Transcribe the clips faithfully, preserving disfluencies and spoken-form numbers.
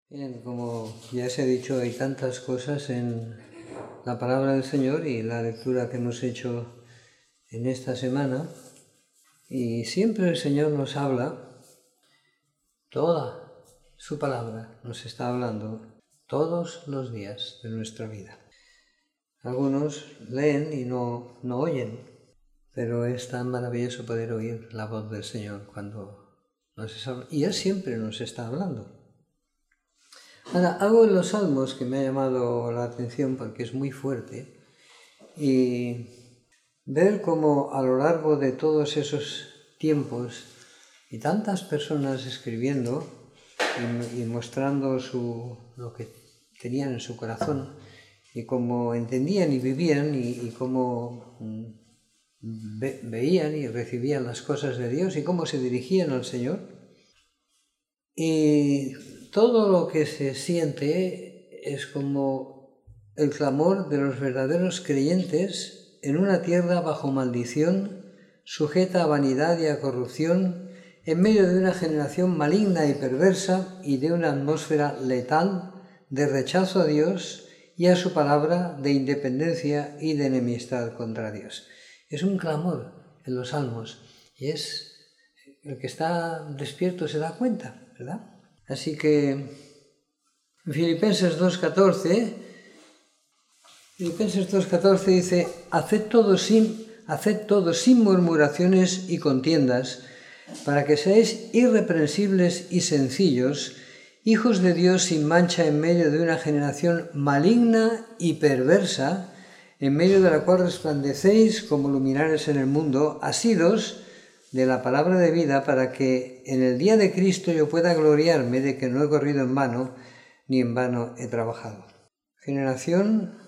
Bien, como ya se ha dicho, hay tantas cosas en la palabra del Señor y la lectura que hemos hecho en esta semana. Y siempre el Señor nos habla, toda su palabra nos está hablando todos los días de nuestra vida. Algunos leen y no, no oyen, pero es tan maravilloso poder oír la voz del Señor cuando nos está hablando. Y Él siempre nos está hablando. Ahora, algo en los Salmos que me ha llamado la atención porque es muy fuerte, y ver cómo a lo largo de todos esos tiempos y tantas personas escribiendo y, y mostrando su, lo que tenían en su corazón y cómo entendían y vivían y, y cómo ve, veían y recibían las cosas de Dios y cómo se dirigían al Señor. Y todo lo que se siente es como el clamor de los verdaderos creyentes en una tierra bajo maldición, sujeta a vanidad y a corrupción, en medio de una generación maligna y perversa y de una atmósfera letal de rechazo a Dios y a su palabra, de independencia y de enemistad contra Dios. Es un clamor en los Salmos y es el que está despierto se da cuenta, ¿verdad? Así que en Filipenses dos catorce, Filipenses dos catorce dice: haced todo sin, haced todo sin murmuraciones y contiendas, para que seáis irreprensibles y sencillos, hijos de Dios sin mancha en medio de una generación maligna y perversa, en medio de la cual resplandecéis como luminares en el mundo, asidos de la palabra de vida, para que en el día de Cristo yo pueda gloriarme de que no he corrido en vano, ni en vano he trabajado. Generación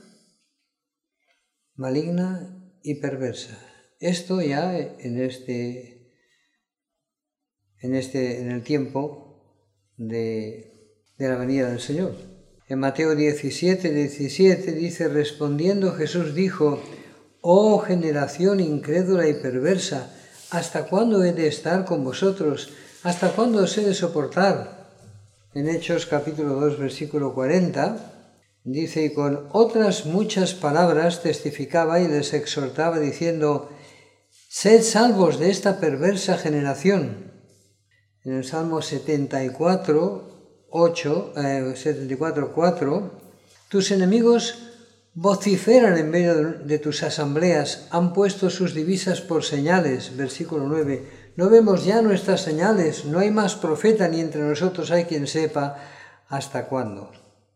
maligna y perversa. Esto ya en este, en este, en el tiempo de, de la venida del Señor. En Mateo diecisiete, diecisiete dice: respondiendo Jesús dijo: oh generación incrédula y perversa, ¿hasta cuándo he de estar con vosotros? ¿Hasta cuándo os he de soportar? En Hechos capítulo dos, versículo cuarenta, dice: y con otras muchas palabras testificaba y les exhortaba diciendo: sed salvos de esta perversa generación. En el Salmo setenta y cuatro, ocho, eh, setenta y cuatro, cuatro, tus enemigos vociferan en medio de tus asambleas, han puesto sus divisas por señales. Versículo nueve, no vemos ya nuestras señales, no hay más profeta ni entre nosotros hay quien sepa hasta cuándo.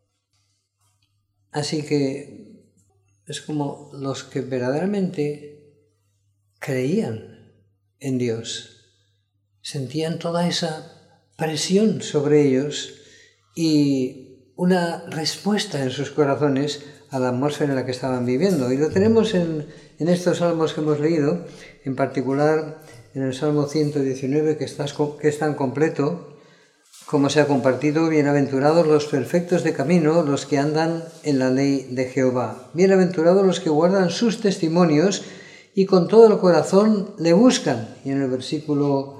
Así que es como los que verdaderamente creían en Dios, sentían toda esa presión sobre ellos y una respuesta en sus corazones a la atmósfera en la que estaban viviendo. Y lo tenemos en, en estos salmos que hemos leído, en particular en el Salmo ciento diecinueve, que, está, que es tan completo, como se ha compartido: bienaventurados los perfectos de camino, los que andan en la ley de Jehová. Bienaventurados los que guardan sus testimonios y con todo el corazón le buscan. Y en el versículo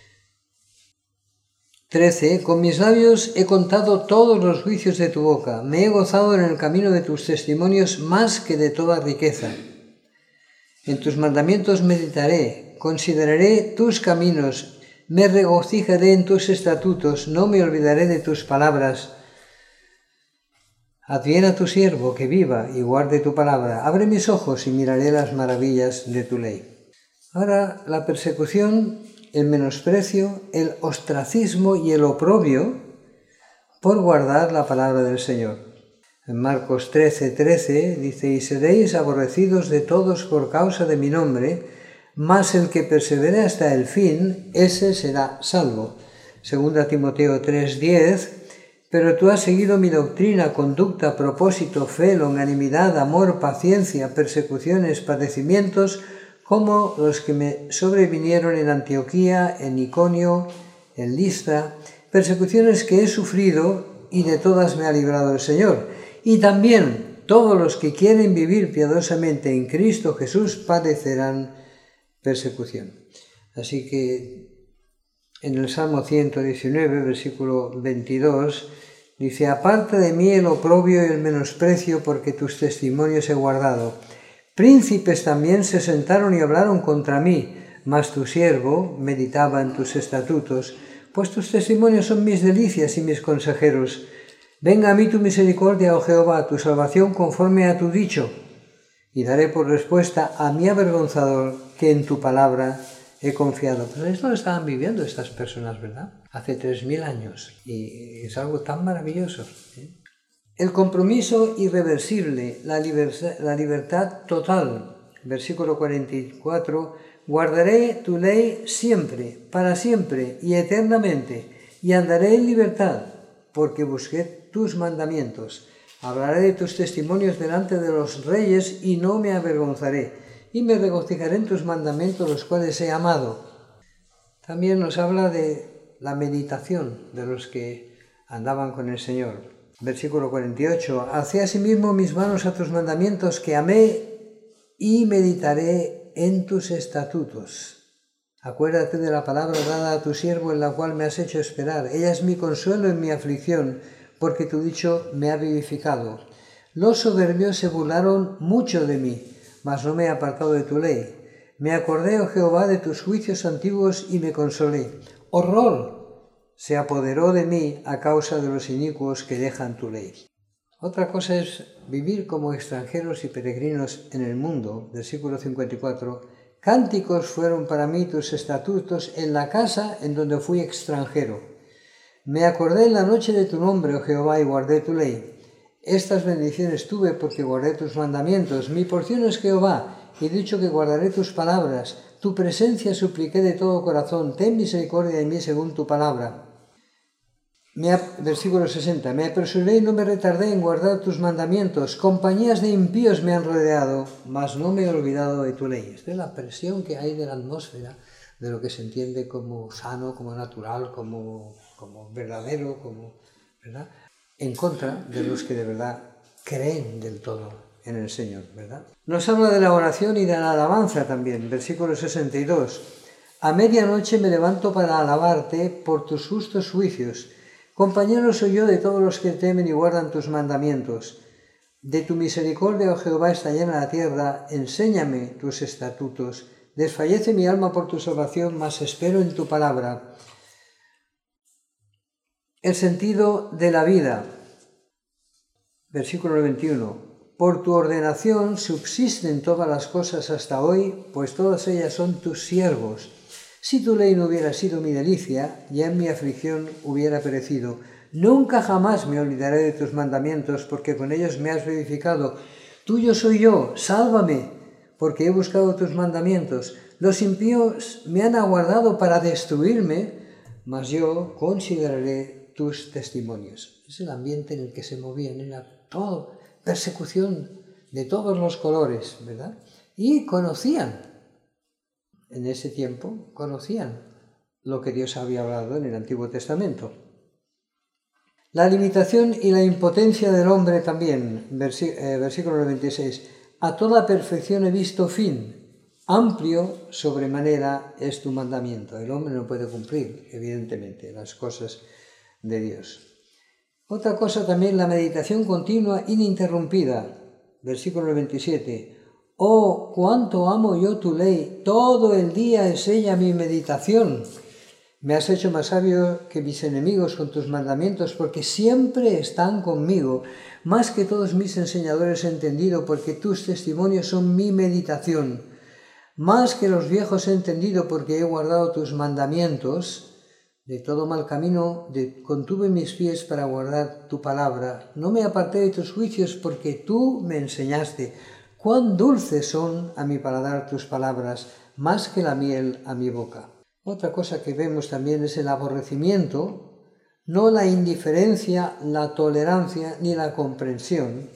trece, con mis labios he contado todos los juicios de tu boca, me he gozado en el camino de tus testimonios más que de toda riqueza. En tus mandamientos meditaré, consideraré tus caminos, me regocijaré en tus estatutos, no me olvidaré de tus palabras. Haz bien a tu siervo que viva y guarde tu palabra, abre mis ojos y miraré las maravillas de tu ley. Ahora, la persecución, el menosprecio, el ostracismo y el oprobio por guardar la palabra del Señor. En Marcos trece, trece dice: y seréis aborrecidos de todos por causa de mi nombre, mas el que persevere hasta el fin, ese será salvo. Segunda Timoteo tres, diez, pero tú has seguido mi doctrina, conducta, propósito, fe, longanimidad, amor, paciencia, persecuciones, padecimientos, como los que me sobrevinieron en Antioquía, en Iconio, en Listra, persecuciones que he sufrido y de todas me ha librado el Señor. Y también todos los que quieren vivir piadosamente en Cristo Jesús padecerán persecución. Así que en el Salmo ciento diecinueve, versículo veintidós, Dice, aparte de mí el oprobio y el menosprecio, porque tus testimonios he guardado. Príncipes también se sentaron y hablaron contra mí, mas tu siervo meditaba en tus estatutos, pues tus testimonios son mis delicias y mis consejeros. Venga a mí tu misericordia, oh Jehová, tu salvación conforme a tu dicho, y daré por respuesta a mi avergonzador que en tu palabra he confiado. Pero esto lo estaban viviendo estas personas, ¿verdad? Hace tres mil años, y es algo tan maravilloso, ¿eh? El compromiso irreversible, la libertad, la libertad total. Versículo cuarenta y cuatro, guardaré tu ley siempre, para siempre y eternamente, y andaré en libertad, porque busqué tus mandamientos. Hablaré de tus testimonios delante de los reyes y no me avergonzaré, y me regocijaré en tus mandamientos, los cuales he amado. También nos habla de la meditación de los que andaban con el Señor. Versículo cuarenta y ocho, alcé asimismo mis manos a tus mandamientos que amé y meditaré en tus estatutos. Acuérdate de la palabra dada a tu siervo en la cual me has hecho esperar. Ella es mi consuelo en mi aflicción, porque tu dicho me ha vivificado. Los soberbios se burlaron mucho de mí, mas no me he apartado de tu ley. Me acordé, oh Jehová, de tus juicios antiguos y me consolé. Horror se apoderó de mí a causa de los inicuos que dejan tu ley. Otra cosa es vivir como extranjeros y peregrinos en el mundo. Versículo cincuenta y cuatro. Cánticos fueron para mí tus estatutos en la casa en donde fui extranjero. Me acordé en la noche de tu nombre, oh Jehová, y guardé tu ley. Estas bendiciones tuve porque guardé tus mandamientos. Mi porción es Jehová, y he dicho que guardaré tus palabras. Tu presencia supliqué de todo corazón. Ten misericordia de mí según tu palabra. Me, versículo sesenta. Me apresuré y no me retardé en guardar tus mandamientos. Compañías de impíos me han rodeado, mas no me he olvidado de tu ley. Esta es la presión que hay de la atmósfera, de lo que se entiende como sano, como natural, como, como verdadero, como, ¿verdad? En contra de los que de verdad creen del todo en el Señor, ¿verdad? Nos habla de la oración y de la alabanza también. Versículo sesenta y dos. A medianoche me levanto para alabarte por tus justos juicios. Compañero soy yo de todos los que temen y guardan tus mandamientos. De tu misericordia, oh Jehová, está llena la tierra. Enséñame tus estatutos. Desfallece mi alma por tu salvación, mas espero en tu palabra. El sentido de la vida. Versículo veintiuno. Por tu ordenación subsisten todas las cosas hasta hoy, pues todas ellas son tus siervos. Si tu ley no hubiera sido mi delicia, ya en mi aflicción hubiera perecido. Nunca jamás me olvidaré de tus mandamientos, porque con ellos me has vivificado. Tuyo soy yo, sálvame, porque he buscado tus mandamientos. Los impíos me han aguardado para destruirme, mas yo consideraré tus testimonios. Es el ambiente en el que se movían, era todo persecución de todos los colores, ¿verdad? Y conocían. En ese tiempo conocían lo que Dios había hablado en el Antiguo Testamento. La limitación y la impotencia del hombre también, versículo noventa y seis. A toda perfección he visto fin, amplio sobremanera es tu mandamiento. El hombre no puede cumplir, evidentemente, las cosas de Dios. Otra cosa también, la meditación continua, ininterrumpida. Versículo veintisiete. Oh, cuánto amo yo tu ley, todo el día es ella mi meditación. Me has hecho más sabio que mis enemigos con tus mandamientos, porque siempre están conmigo. Más que todos mis enseñadores he entendido, porque tus testimonios son mi meditación. Más que los viejos he entendido, porque he guardado tus mandamientos. De todo mal camino de, contuve mis pies para guardar tu palabra. No me aparté de tus juicios, porque tú me enseñaste. Cuán dulces son a mi paladar tus palabras, más que la miel a mi boca. Otra cosa que vemos también es el aborrecimiento, no la indiferencia, la tolerancia ni la comprensión.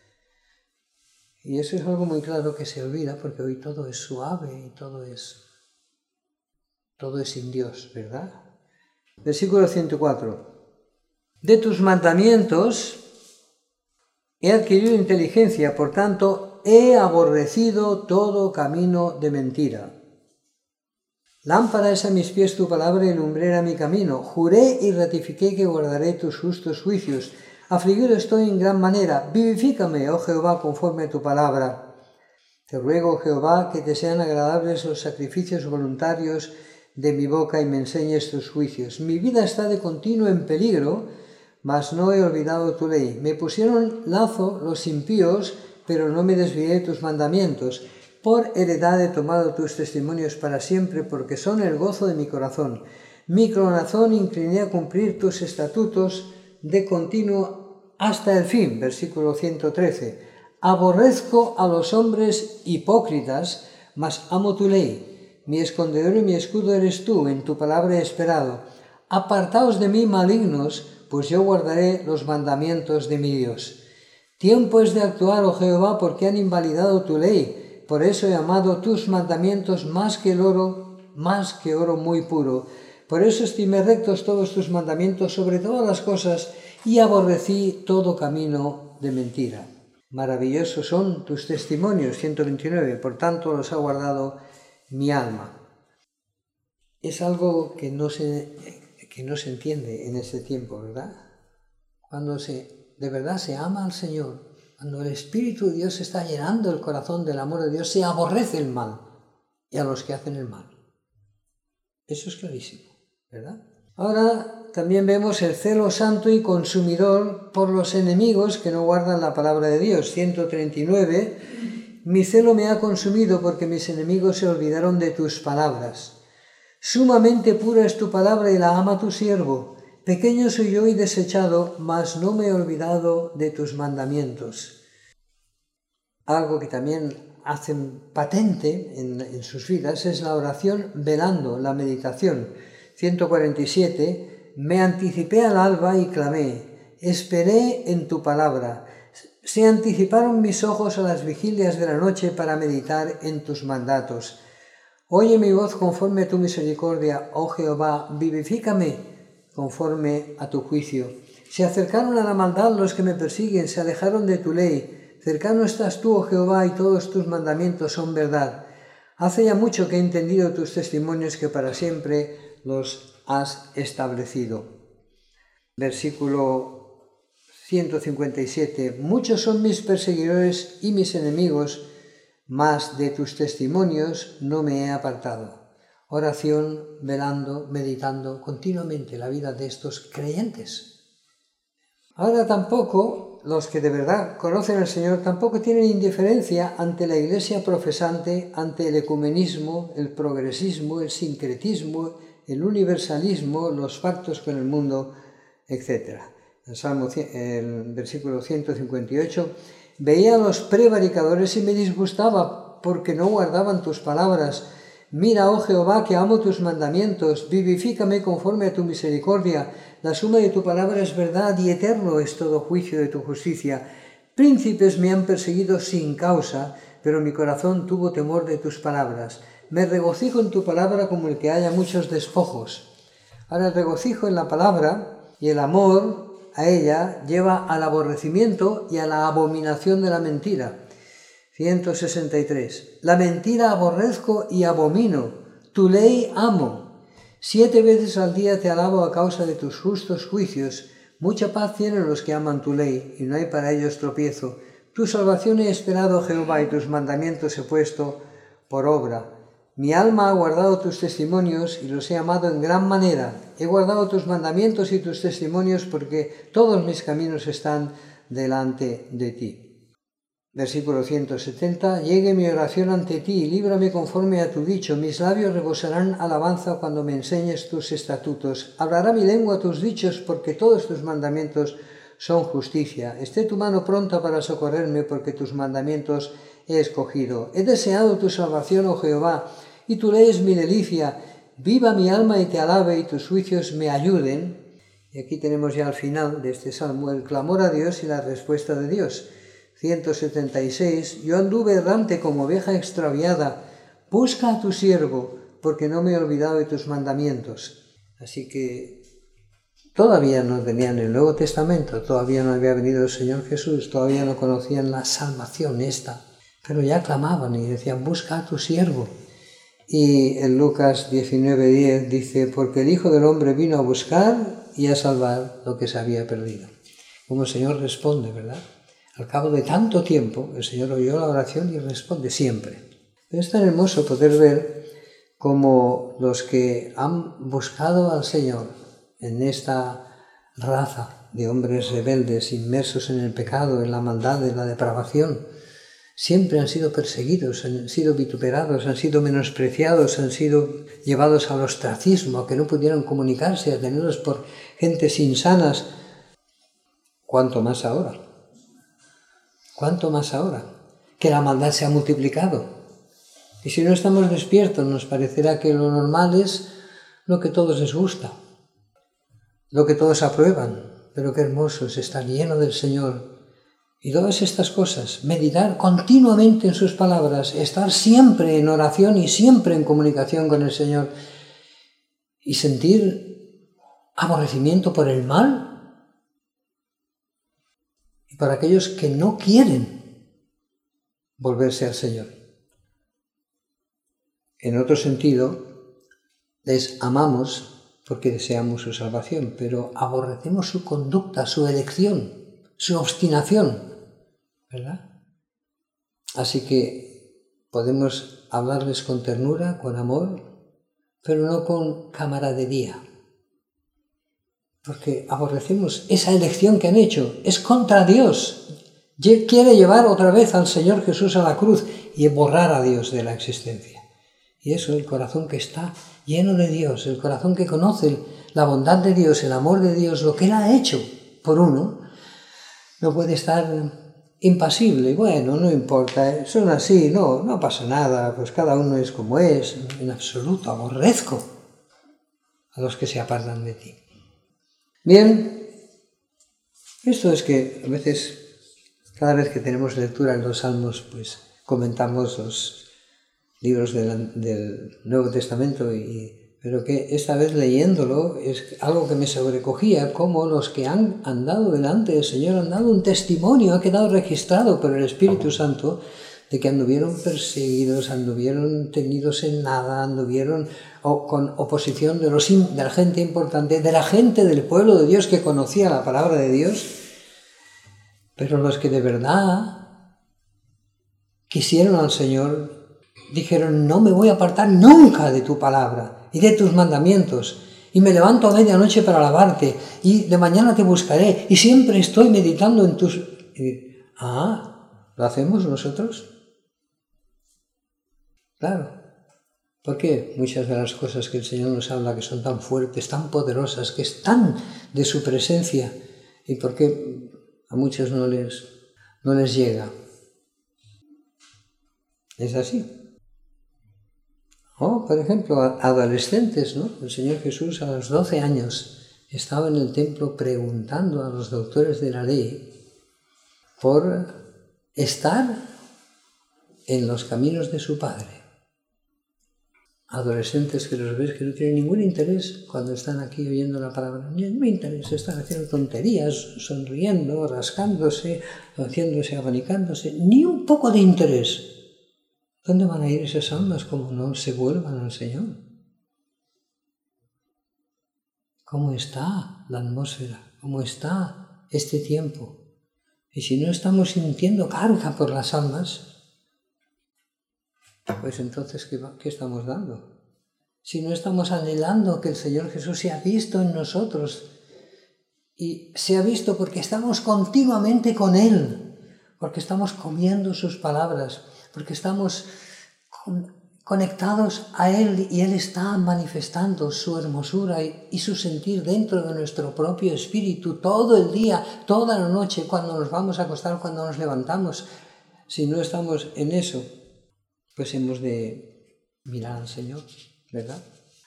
Y eso es algo muy claro que se olvida, porque hoy todo es suave y todo es, todo es sin Dios, ¿verdad? Versículo ciento cuatro. De tus mandamientos he adquirido inteligencia, por tanto, he aborrecido todo camino de mentira. Lámpara es a mis pies tu palabra y lumbrera mi camino. Juré y ratifiqué que guardaré tus justos juicios. Afligido estoy en gran manera. Vivifícame, oh Jehová, conforme a tu palabra. Te ruego, Jehová, que te sean agradables los sacrificios voluntarios de mi boca y me enseñes tus juicios. Mi vida está de continuo en peligro, mas no he olvidado tu ley. Me pusieron lazo los impíos, pero no me desvié de tus mandamientos. Por heredad he tomado tus testimonios para siempre, porque son el gozo de mi corazón. Mi corazón incliné a cumplir tus estatutos de continuo hasta el fin. Versículo ciento trece. Aborrezco a los hombres hipócritas, mas amo tu ley. Mi escondedor y mi escudo eres tú, en tu palabra he esperado. Apartaos de mí, malignos, pues yo guardaré los mandamientos de mi Dios. Tiempo es de actuar, oh Jehová, porque han invalidado tu ley. Por eso he amado tus mandamientos más que el oro, más que oro muy puro. Por eso estimé rectos todos tus mandamientos sobre todas las cosas y aborrecí todo camino de mentira. Maravillosos son tus testimonios, ciento veintinueve, por tanto los ha guardado mi alma. Es algo que no se, que no se entiende en este tiempo, ¿verdad? Cuando se, de verdad se ama al Señor, cuando el Espíritu de Dios está llenando el corazón del amor de Dios, se aborrece el mal y a los que hacen el mal. Eso es clarísimo, ¿verdad? Ahora también vemos el celo santo y consumidor por los enemigos que no guardan la palabra de Dios. ciento treinta y nueve. Mi celo me ha consumido porque mis enemigos se olvidaron de tus palabras. Sumamente pura es tu palabra y la ama tu siervo. Pequeño soy yo y desechado, mas no me he olvidado de tus mandamientos. Algo que también hacen patente en, en sus vidas es la oración velando, la meditación. ciento cuarenta y siete. Me anticipé al alba y clamé, esperé en tu palabra. Se anticiparon mis ojos a las vigilias de la noche para meditar en tus mandatos. Oye mi voz conforme a tu misericordia, oh Jehová, vivifícame conforme a tu juicio. Se acercaron a la maldad los que me persiguen, se alejaron de tu ley. Cercano estás tú, oh Jehová, y todos tus mandamientos son verdad. Hace ya mucho que he entendido tus testimonios, que para siempre los has establecido. Versículo ciento cincuenta y siete. Muchos son mis perseguidores y mis enemigos, mas de tus testimonios no me he apartado. Oración, velando, meditando continuamente la vida de estos creyentes. Ahora tampoco, los que de verdad conocen al Señor, tampoco tienen indiferencia ante la iglesia profesante, ante el ecumenismo, el progresismo, el sincretismo, el universalismo, los pactos con el mundo, etcétera. El, Salmo, el versículo ciento cincuenta y ocho, veía a los prevaricadores y me disgustaba porque no guardaban tus palabras. Mira, oh Jehová, que amo tus mandamientos, vivifícame conforme a tu misericordia. La suma de tu palabra es verdad y eterno es todo juicio de tu justicia. Príncipes me han perseguido sin causa, pero mi corazón tuvo temor de tus palabras. Me regocijo en tu palabra como el que haya muchos despojos. Ahora el regocijo en la palabra y el amor a ella lleva al aborrecimiento y a la abominación de la mentira. ciento sesenta y tres. La mentira aborrezco y abomino, tu ley amo. Siete veces al día te alabo a causa de tus justos juicios. Mucha paz tienen los que aman tu ley, y no hay para ellos tropiezo. Tu salvación he esperado, Jehová, y tus mandamientos he puesto por obra. Mi alma ha guardado tus testimonios y los he amado en gran manera. He guardado tus mandamientos y tus testimonios porque todos mis caminos están delante de ti. Versículo ciento setenta. Llegue mi oración ante ti y líbrame conforme a tu dicho. Mis labios rebosarán alabanza cuando me enseñes tus estatutos. Hablará mi lengua tus dichos porque todos tus mandamientos son justicia. Esté tu mano pronta para socorrerme porque tus mandamientos he escogido. He deseado tu salvación, oh Jehová, y tu ley es mi delicia. Viva mi alma y te alabe y tus juicios me ayuden. Y aquí tenemos ya al final de este salmo el clamor a Dios y la respuesta de Dios. ciento setenta y seis. Yo anduve errante como oveja extraviada. Busca a tu siervo, porque no me he olvidado de tus mandamientos. Así que todavía no tenían el Nuevo Testamento, todavía no había venido el Señor Jesús, todavía no conocían la salvación esta, pero ya clamaban y decían, busca a tu siervo. Y en Lucas diecinueve diez dice, porque el Hijo del Hombre vino a buscar y a salvar lo que se había perdido. Como el Señor responde, ¿verdad? Al cabo de tanto tiempo, el Señor oyó la oración y responde siempre. Pero es tan hermoso poder ver cómo los que han buscado al Señor en esta raza de hombres rebeldes, inmersos en el pecado, en la maldad, en la depravación, siempre han sido perseguidos, han sido vituperados, han sido menospreciados, han sido llevados al ostracismo, a que no pudieran comunicarse, a tenerlos por gentes insanas. ¿Cuánto más ahora? ¿Cuánto más ahora? Que la maldad se ha multiplicado. Y si no estamos despiertos, nos parecerá que lo normal es lo que a todos les gusta, lo que todos aprueban. Pero qué hermoso es estar lleno del Señor. Y todas estas cosas, meditar continuamente en sus palabras, estar siempre en oración y siempre en comunicación con el Señor y sentir aborrecimiento por el mal y para aquellos que no quieren volverse al Señor. En otro sentido, les amamos porque deseamos su salvación, pero aborrecemos su conducta, su elección, su obstinación, ¿verdad? Así que podemos hablarles con ternura, con amor, pero no con camaradería, porque aborrecemos esa elección que han hecho, es contra Dios, quiere llevar otra vez al Señor Jesús a la cruz y borrar a Dios de la existencia. Y eso, el corazón que está lleno de Dios, el corazón que conoce la bondad de Dios, el amor de Dios, lo que Él ha hecho por uno, no puede estar impasible. Bueno, no importa, son así, no, no pasa nada, pues cada uno es como es. En absoluto, aborrezco a los que se apartan de ti. Bien, esto es que a veces, cada vez que tenemos lectura en los Salmos, pues comentamos los libros del, del Nuevo Testamento, y, pero que esta vez leyéndolo es algo que me sobrecogía, como los que han andado delante del Señor han dado un testimonio, ha quedado registrado por el Espíritu Santo de que anduvieron perseguidos, anduvieron tenidos en nada, anduvieron o, con oposición de, los, de la gente importante, de la gente del pueblo de Dios que conocía la palabra de Dios, pero los que de verdad quisieron al Señor dijeron, no me voy a apartar nunca de tu palabra y de tus mandamientos, y me levanto a medianoche para alabarte, y de mañana te buscaré, y siempre estoy meditando en tus... Y, ah, ¿lo hacemos nosotros? Claro. ¿Por qué muchas de las cosas que el Señor nos habla, que son tan fuertes, tan poderosas, que están de su presencia, y por qué a muchos no les, no les llega? Es así. O, por ejemplo, adolescentes, ¿no? El Señor Jesús a los doce años estaba en el templo preguntando a los doctores de la ley por estar en los caminos de su Padre. Adolescentes que los ves que no tienen ningún interés cuando están aquí oyendo la palabra. No me interesa, están haciendo tonterías, sonriendo, rascándose, haciéndose, abanicándose. Ni un poco de interés. ¿Dónde van a ir esas almas como no se vuelvan al Señor? ¿Cómo está la atmósfera? ¿Cómo está este tiempo? Y si no estamos sintiendo carga por las almas, pues entonces, ¿qué, qué estamos dando? Si no estamos anhelando que el Señor Jesús sea visto en nosotros, y sea visto porque estamos continuamente con Él, porque estamos comiendo sus palabras, porque estamos conectados a Él y Él está manifestando su hermosura y su sentir dentro de nuestro propio espíritu todo el día, toda la noche, cuando nos vamos a acostar, cuando nos levantamos. Si no estamos en eso, pues hemos de mirar al Señor, ¿verdad?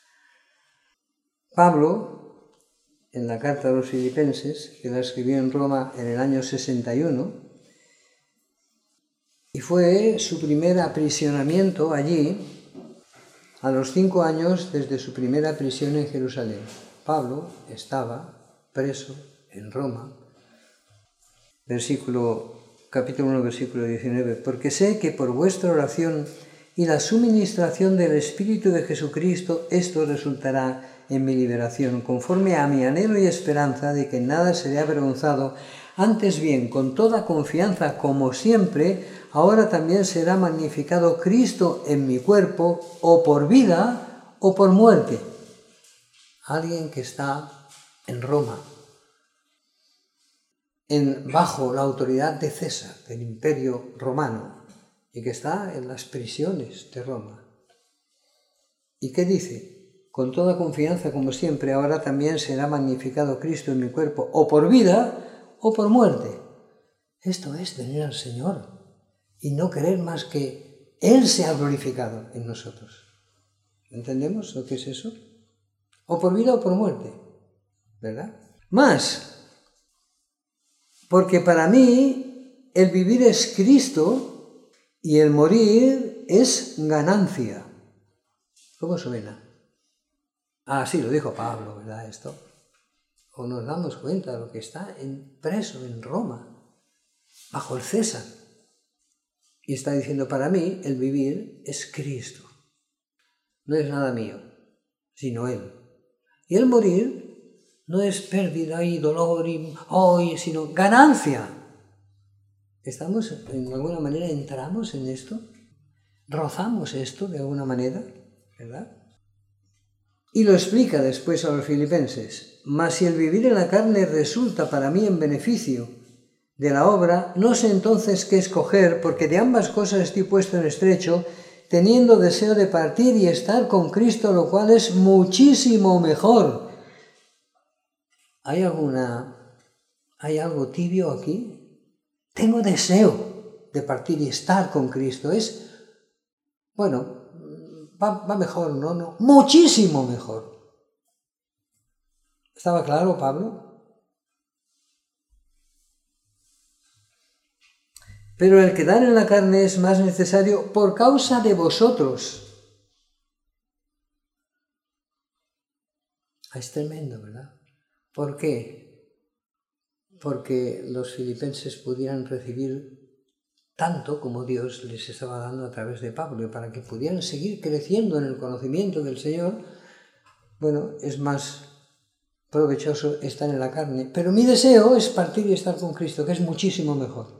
Pablo, en la carta a los Filipenses, que la escribió en Roma en el año sesenta y uno, y fue su primer aprisionamiento allí a los cinco años desde su primera prisión en Jerusalén. Pablo estaba preso en Roma, versículo, capítulo uno, versículo diecinueve, porque sé que por vuestra oración y la suministración del Espíritu de Jesucristo, esto resultará en mi liberación, conforme a mi anhelo y esperanza de que en nada seré avergonzado. Antes bien, con toda confianza, como siempre, ahora también será magnificado Cristo en mi cuerpo, o por vida o por muerte. Alguien que está en Roma, en, bajo la autoridad de César, del Imperio Romano, y que está en las prisiones de Roma. ¿Y qué dice? Con toda confianza, como siempre, ahora también será magnificado Cristo en mi cuerpo, o por vida o por muerte. Esto es tener al Señor y no querer más que Él sea glorificado en nosotros. ¿Entendemos lo que es eso? O por vida o por muerte, ¿verdad? Más, porque para mí el vivir es Cristo y el morir es ganancia. ¿Cómo suena? Ah, sí, lo dijo Pablo, ¿verdad? Esto. O nos damos cuenta de lo que está en, preso en Roma, bajo el César. Y está diciendo, para mí el vivir es Cristo. No es nada mío, sino Él. Y el morir no es pérdida y dolor y hoy, sino ganancia. ¿Estamos, en alguna manera, entramos en esto? ¿Rozamos esto de alguna manera? ¿Verdad? Y lo explica después a los filipenses. Mas si el vivir en la carne resulta para mí en beneficio de la obra, no sé entonces qué escoger, porque de ambas cosas estoy puesto en estrecho, teniendo deseo de partir y estar con Cristo, lo cual es muchísimo mejor. ¿Hay alguna, hay algo tibio aquí? Tengo deseo de partir y estar con Cristo. Es, bueno, va, va mejor, ¿no? no, muchísimo mejor. ¿Estaba claro, Pablo? Pero el quedar en la carne es más necesario por causa de vosotros. Es tremendo, ¿verdad? ¿Por qué? Porque los filipenses pudieran recibir tanto como Dios les estaba dando a través de Pablo, y para que pudieran seguir creciendo en el conocimiento del Señor, bueno, es más provechoso estar en la carne. Pero mi deseo es partir y estar con Cristo, que es muchísimo mejor.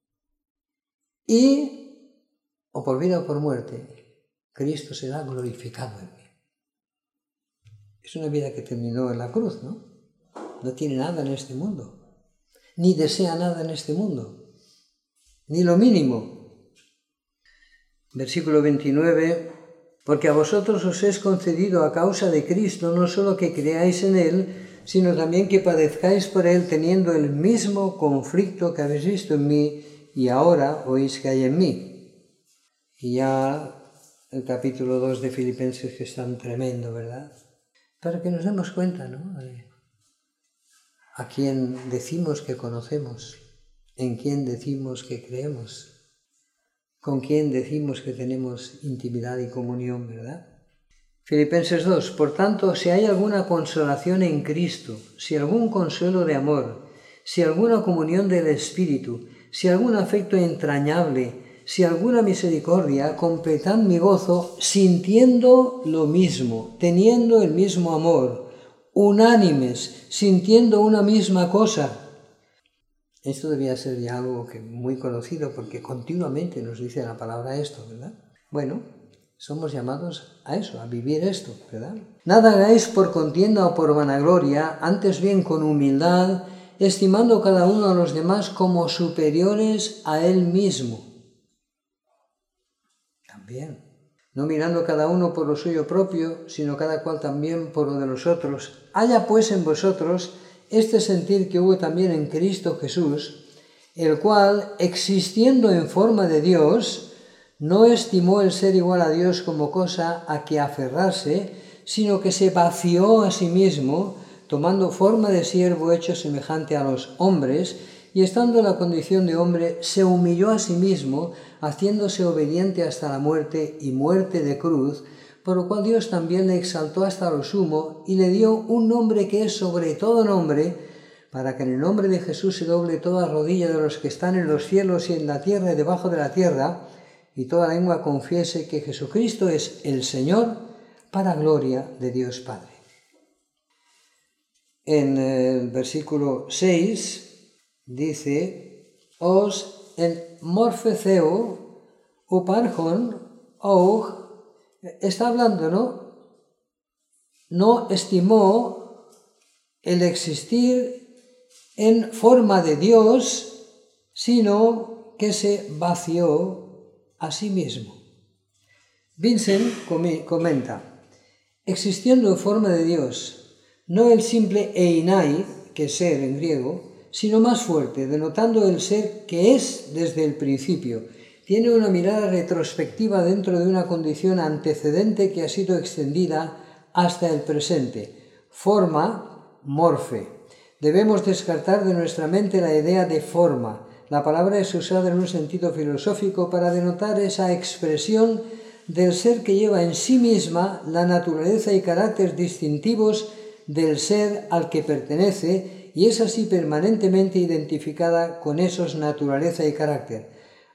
Y, o por vida o por muerte, Cristo será glorificado en mí. Es una vida que terminó en la cruz, ¿no? No tiene nada en este mundo, ni desea nada en este mundo, ni lo mínimo. Versículo veintinueve, porque a vosotros os es concedido a causa de Cristo no solo que creáis en Él, sino también que padezcáis por Él, teniendo el mismo conflicto que habéis visto en mí y ahora oís que hay en mí. Y ya el capítulo dos de Filipenses, que es tan tremendo, ¿verdad? Para que nos demos cuenta, ¿no? De a quién decimos que conocemos, en quién decimos que creemos, con quién decimos que tenemos intimidad y comunión, ¿verdad? Filipenses dos, por tanto, si hay alguna consolación en Cristo, si algún consuelo de amor, si alguna comunión del Espíritu, si algún afecto entrañable, si alguna misericordia, completad mi gozo sintiendo lo mismo, teniendo el mismo amor, unánimes, sintiendo una misma cosa. Esto debía ser ya algo que muy conocido, porque continuamente nos dice la palabra esto, ¿verdad? Bueno, somos llamados a eso, a vivir esto, ¿verdad? Nada hagáis por contienda o por vanagloria, antes bien con humildad, estimando cada uno a los demás como superiores a él mismo. También, no mirando cada uno por lo suyo propio, sino cada cual también por lo de los otros. Haya pues en vosotros este sentir que hubo también en Cristo Jesús, el cual, existiendo en forma de Dios, no estimó el ser igual a Dios como cosa a que aferrarse, sino que se vació a sí mismo, tomando forma de siervo hecho semejante a los hombres, y estando en la condición de hombre, se humilló a sí mismo, haciéndose obediente hasta la muerte y muerte de cruz, por lo cual Dios también le exaltó hasta lo sumo y le dio un nombre que es sobre todo nombre, para que en el nombre de Jesús se doble toda rodilla de los que están en los cielos y en la tierra y debajo de la tierra, y toda lengua confiese que Jesucristo es el Señor, para gloria de Dios Padre. En el versículo seis dice, os en morfeceo uparjon ou, está hablando, ¿no? No estimó el existir en forma de Dios, sino que se vació a sí mismo. Vincent comenta, existiendo en forma de Dios, no el simple einai, que es ser en griego, sino más fuerte, denotando el ser que es desde el principio. Tiene una mirada retrospectiva dentro de una condición antecedente que ha sido extendida hasta el presente. Forma, morfe. Debemos descartar de nuestra mente la idea de forma. La palabra es usada en un sentido filosófico para denotar esa expresión del ser que lleva en sí misma la naturaleza y carácter distintivos del ser al que pertenece y es así permanentemente identificada con esos naturaleza y carácter.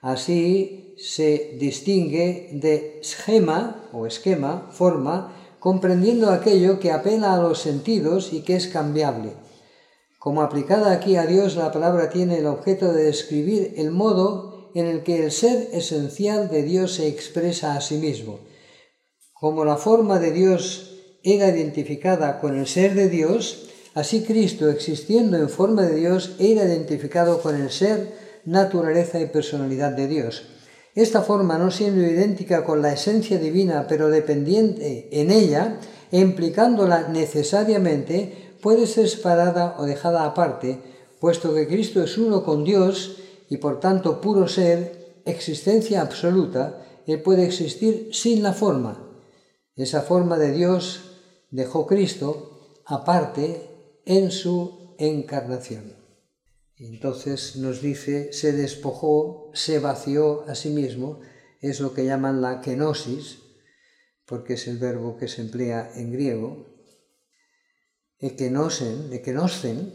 Así se distingue de schema o esquema, forma, comprendiendo aquello que apela a los sentidos y que es cambiable. Como aplicada aquí a Dios, la palabra tiene el objeto de describir el modo en el que el ser esencial de Dios se expresa a sí mismo. Como la forma de Dios era identificada con el ser de Dios, así Cristo, existiendo en forma de Dios, era identificado con el ser, naturaleza y personalidad de Dios. Esta forma, no siendo idéntica con la esencia divina, pero dependiente en ella, e implicándola necesariamente, puede ser separada o dejada aparte, puesto que Cristo es uno con Dios y por tanto puro ser, existencia absoluta, Él puede existir sin la forma. Esa forma de Dios dejó Cristo aparte en su encarnación. Entonces nos dice, se despojó, se vació a sí mismo, es lo que llaman la kenosis, porque es el verbo que se emplea en griego, ekenosen, ekenosen.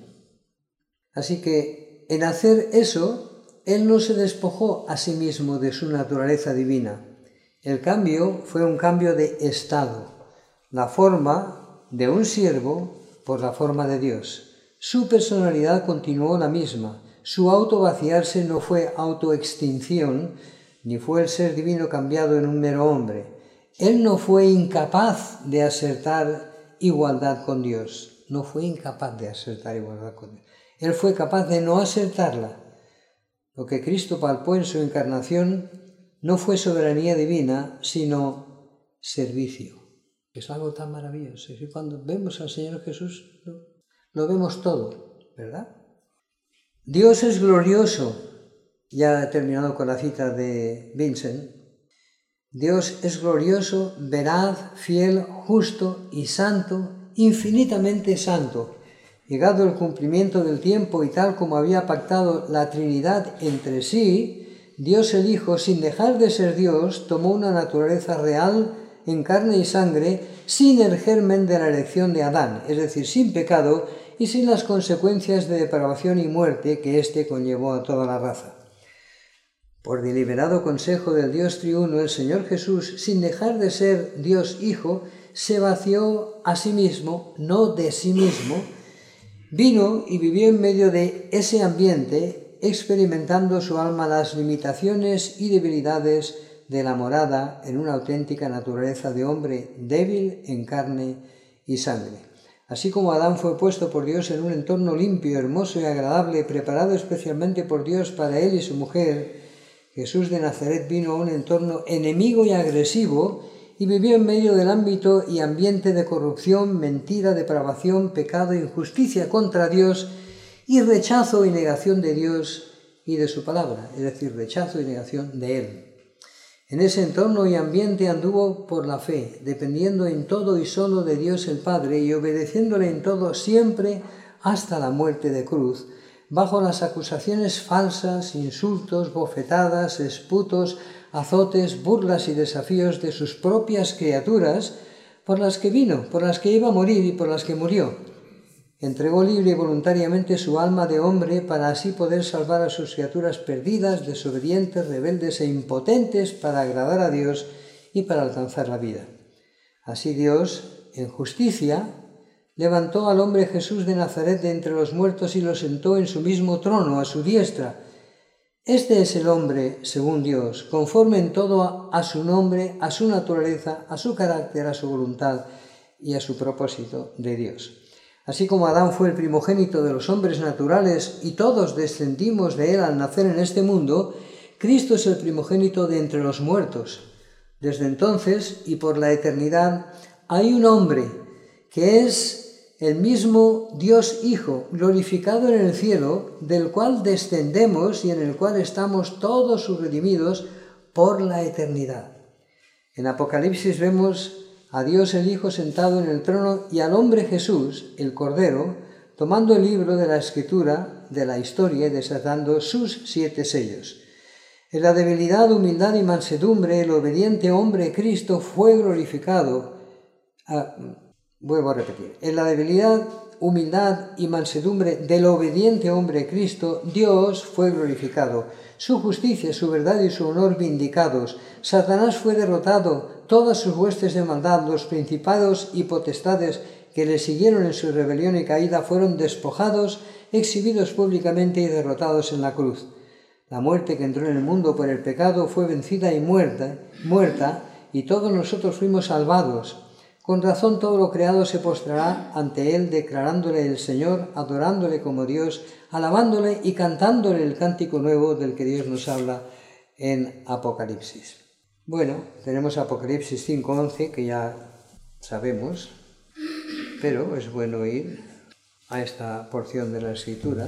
Así que en hacer eso, él no se despojó a sí mismo de su naturaleza divina. El cambio fue un cambio de estado, la forma de un siervo por la forma de Dios. Su personalidad continuó la misma, su autovaciarse no fue autoextinción, ni fue el ser divino cambiado en un mero hombre. Él no fue incapaz de acertar igualdad con Dios, no fue incapaz de acertar igualdad con Dios. Él fue capaz de no acertarla. Lo que Cristo palpó en su encarnación no fue soberanía divina, sino servicio. Es algo tan maravilloso. Es que cuando vemos al Señor Jesús, lo, lo vemos todo, ¿verdad? Dios es glorioso. Ya he terminado con la cita de Vincent. Dios es glorioso, veraz, fiel, justo y santo, infinitamente santo. Llegado el cumplimiento del tiempo y tal como había pactado la Trinidad entre sí, Dios el Hijo, sin dejar de ser Dios, tomó una naturaleza real en carne y sangre, sin el germen de la elección de Adán, es decir, sin pecado y sin las consecuencias de depravación y muerte que éste conllevó a toda la raza. Por deliberado consejo del Dios triuno, el Señor Jesús, sin dejar de ser Dios Hijo, se vació a sí mismo, no de sí mismo, vino y vivió en medio de ese ambiente, experimentando su alma las limitaciones y debilidades de la morada en una auténtica naturaleza de hombre débil en carne y sangre. Así como Adán fue puesto por Dios en un entorno limpio, hermoso y agradable, preparado especialmente por Dios para él y su mujer, Jesús de Nazaret vino a un entorno enemigo y agresivo y vivió en medio del ámbito y ambiente de corrupción, mentira, depravación, pecado, injusticia contra Dios y rechazo y negación de Dios y de su palabra, es decir, rechazo y negación de Él. En ese entorno y ambiente anduvo por la fe, dependiendo en todo y solo de Dios el Padre y obedeciéndole en todo siempre hasta la muerte de cruz, bajo las acusaciones falsas, insultos, bofetadas, esputos, azotes, burlas y desafíos de sus propias criaturas, por las que vino, por las que iba a morir y por las que murió. Entregó libre y voluntariamente su alma de hombre para así poder salvar a sus criaturas perdidas, desobedientes, rebeldes e impotentes para agradar a Dios y para alcanzar la vida. Así Dios, en justicia, levantó al hombre Jesús de Nazaret de entre los muertos y lo sentó en su mismo trono, a su diestra. Este es el hombre, según Dios, conforme en todo a su nombre, a su naturaleza, a su carácter, a su voluntad y a su propósito de Dios. Así como Adán fue el primogénito de los hombres naturales y todos descendimos de él al nacer en este mundo, Cristo es el primogénito de entre los muertos. Desde entonces y por la eternidad hay un hombre que es el mismo Dios Hijo, glorificado en el cielo, del cual descendemos y en el cual estamos todos sus redimidos por la eternidad. En Apocalipsis vemos a Dios el Hijo sentado en el trono y al hombre Jesús, el Cordero, tomando el libro de la Escritura, de la historia y desatando sus siete sellos. En la debilidad, humildad y mansedumbre, el obediente hombre Cristo fue glorificado. Ah, vuelvo a repetir. En la debilidad, humildad y mansedumbre del obediente hombre Cristo, Dios fue glorificado. Su justicia, su verdad y su honor vindicados. Satanás fue derrotado, todas sus huestes de maldad, los principados y potestades que le siguieron en su rebelión y caída fueron despojados, exhibidos públicamente y derrotados en la cruz. La muerte que entró en el mundo por el pecado fue vencida y muerta, muerta, y todos nosotros fuimos salvados. Con razón todo lo creado se postrará ante él, declarándole el Señor, adorándole como Dios, alabándole y cantándole el cántico nuevo del que Dios nos habla en Apocalipsis. Bueno, tenemos Apocalipsis cinco once, que ya sabemos, pero es bueno ir a esta porción de la Escritura.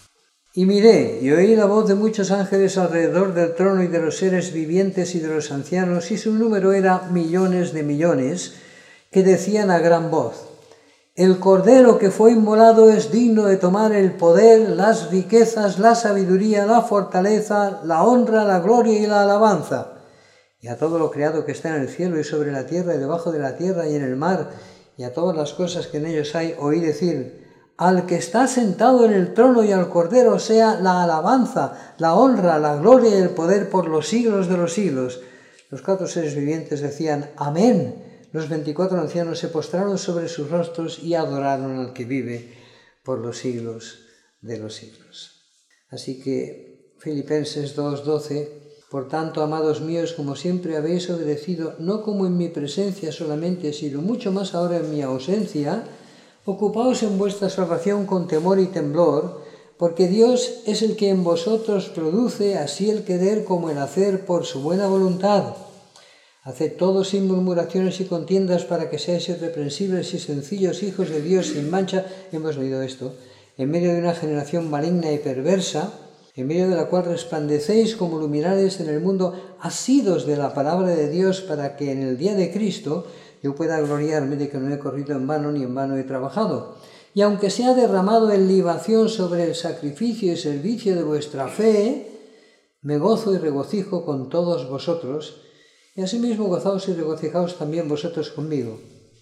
Y miré, y oí la voz de muchos ángeles alrededor del trono y de los seres vivientes y de los ancianos, y su número era millones de millones, que decían a gran voz: el Cordero que fue inmolado es digno de tomar el poder, las riquezas, la sabiduría, la fortaleza, la honra, la gloria y la alabanza. Y a todo lo creado que está en el cielo y sobre la tierra y debajo de la tierra y en el mar, y a todas las cosas que en ellos hay, oí decir: al que está sentado en el trono y al Cordero sea la alabanza, la honra, la gloria y el poder por los siglos de los siglos. Los cuatro seres vivientes decían: amén. Los veinticuatro ancianos se postraron sobre sus rostros y adoraron al que vive por los siglos de los siglos. Así que Filipenses dos doce: por tanto, amados míos, como siempre habéis obedecido, no como en mi presencia solamente, sino mucho más ahora en mi ausencia, ocupaos en vuestra salvación con temor y temblor, porque Dios es el que en vosotros produce así el querer como el hacer por su buena voluntad. Haced todo sin murmuraciones y contiendas para que seáis irreprensibles y sencillos hijos de Dios sin mancha, hemos leído esto, en medio de una generación maligna y perversa, en medio de la cual resplandecéis como luminares en el mundo, asidos de la palabra de Dios, para que en el día de Cristo yo pueda gloriarme de que no he corrido en vano ni en vano he trabajado. Y aunque sea derramado en libación sobre el sacrificio y servicio de vuestra fe, me gozo y regocijo con todos vosotros, y asimismo gozaos y regocijaos también vosotros conmigo.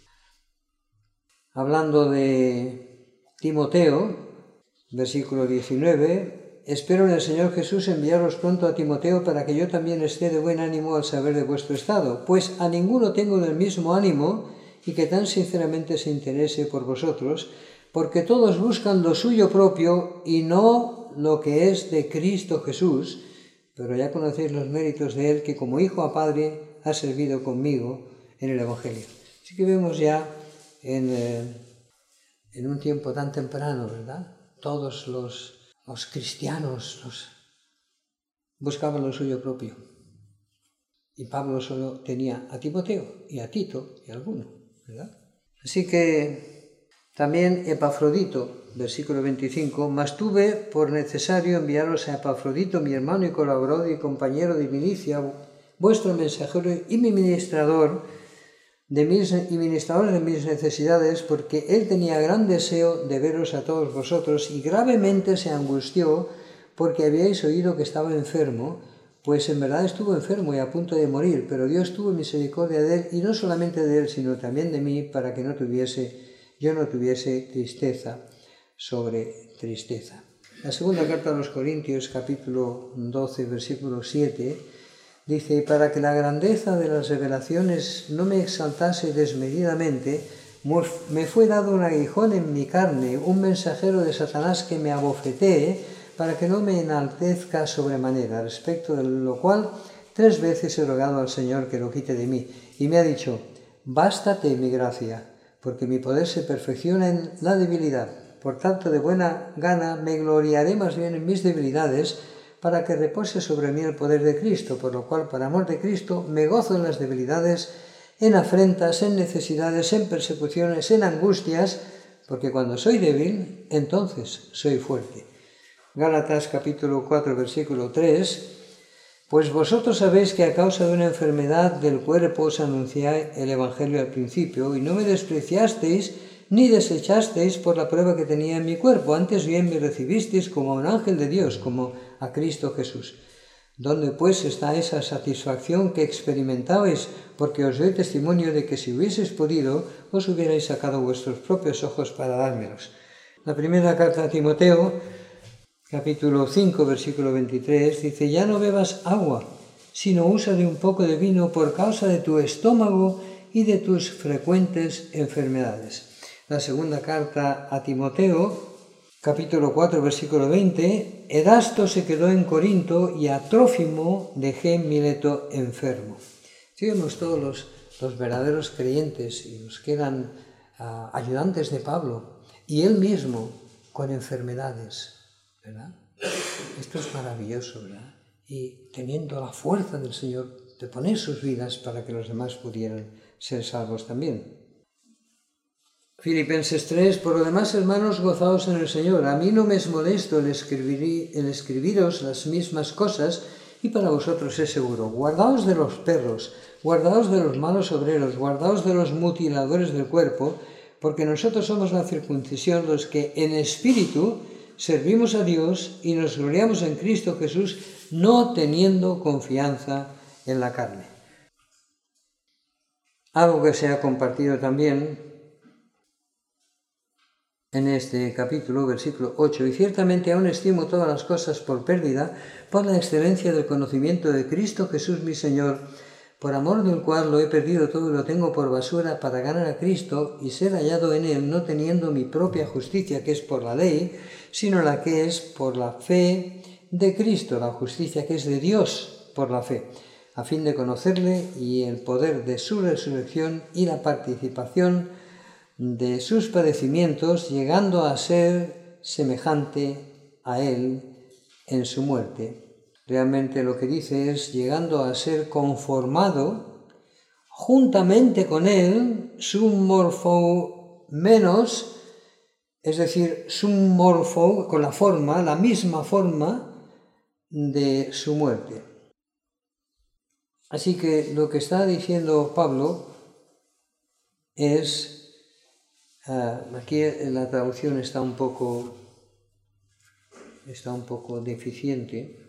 Hablando de Timoteo, versículo diecinueve, espero en el Señor Jesús enviaros pronto a Timoteo para que yo también esté de buen ánimo al saber de vuestro estado, pues a ninguno tengo del mismo ánimo y que tan sinceramente se interese por vosotros, porque todos buscan lo suyo propio y no lo que es de Cristo Jesús, pero ya conocéis los méritos de él, que como hijo a padre ha servido conmigo en el Evangelio. Así que vemos ya en, eh, en un tiempo tan temprano, ¿verdad? Todos los, los cristianos los, buscaban lo suyo propio. Y Pablo solo tenía a Timoteo y a Tito y a alguno, ¿verdad? Así que también Epafrodito, versículo veinticinco, mas tuve por necesario enviaros a Epafrodito, mi hermano y colaborador y compañero de milicia, vuestro mensajero y mi ministrador de mis, y ministrador de mis necesidades, porque él tenía gran deseo de veros a todos vosotros y gravemente se angustió porque habíais oído que estaba enfermo, pues en verdad estuvo enfermo y a punto de morir, pero Dios tuvo misericordia de él, y no solamente de él, sino también de mí, para que no tuviese, yo no tuviese tristeza. sobre tristeza. La segunda carta a los Corintios, capítulo doce, versículo siete, dice: para que la grandeza de las revelaciones no me exaltase desmedidamente, me fue dado un aguijón en mi carne, un mensajero de Satanás que me abofetee, para que no me enaltezca sobremanera, respecto de lo cual tres veces he rogado al Señor que lo quite de mí. Y me ha dicho: bástate mi gracia, porque mi poder se perfecciona en la debilidad. Por tanto, de buena gana me gloriaré más bien en mis debilidades, para que repose sobre mí el poder de Cristo, por lo cual, por amor de Cristo, me gozo en las debilidades, en afrentas, en necesidades, en persecuciones, en angustias, porque cuando soy débil, entonces soy fuerte. Gálatas capítulo cuatro, versículo tres: pues vosotros sabéis que a causa de una enfermedad del cuerpo os anuncié el Evangelio al principio, y no me despreciasteis ni desechasteis por la prueba que tenía en mi cuerpo, antes bien me recibisteis como a un ángel de Dios, como a Cristo Jesús. ¿Dónde pues está esa satisfacción que experimentabais? Porque os doy testimonio de que si hubieseis podido, os hubierais sacado vuestros propios ojos para dármelos. La primera carta a Timoteo, capítulo cinco, versículo veintitrés, dice: ya no bebas agua, sino usa de un poco de vino por causa de tu estómago y de tus frecuentes enfermedades. La segunda carta a Timoteo, capítulo cuatro, versículo veinte, Erasto se quedó en Corinto y a Trófimo dejé en Mileto enfermo. Si vemos todos los, los verdaderos creyentes y los que eran uh, ayudantes de Pablo, y él mismo con enfermedades, ¿verdad? Esto es maravilloso, ¿verdad? Y teniendo la fuerza del Señor de poner sus vidas para que los demás pudieran ser salvos también. Filipenses tres: por lo demás, hermanos, gozaos en el Señor. A mí no me es molesto el, escribir, el escribiros las mismas cosas, y para vosotros es seguro. Guardaos de los perros, guardaos de los malos obreros, guardaos de los mutiladores del cuerpo, porque nosotros somos la circuncisión, los que en espíritu servimos a Dios y nos gloriamos en Cristo Jesús, no teniendo confianza en la carne. Algo que se ha compartido también en este capítulo, versículo ocho: y ciertamente aún estimo todas las cosas por pérdida, por la excelencia del conocimiento de Cristo Jesús mi Señor, por amor del cual lo he perdido todo y lo tengo por basura, para ganar a Cristo y ser hallado en Él, no teniendo mi propia justicia, que es por la ley, sino la que es por la fe de Cristo, la justicia que es de Dios por la fe, a fin de conocerle y el poder de su resurrección y la participación de sus padecimientos, llegando a ser semejante a Él en su muerte. Realmente lo que dice es llegando a ser conformado juntamente con Él, sum morpho menos, es decir, sum morpho, con la forma, la misma forma de su muerte. Así que lo que está diciendo Pablo es, Uh, aquí la traducción está un poco, está un poco deficiente.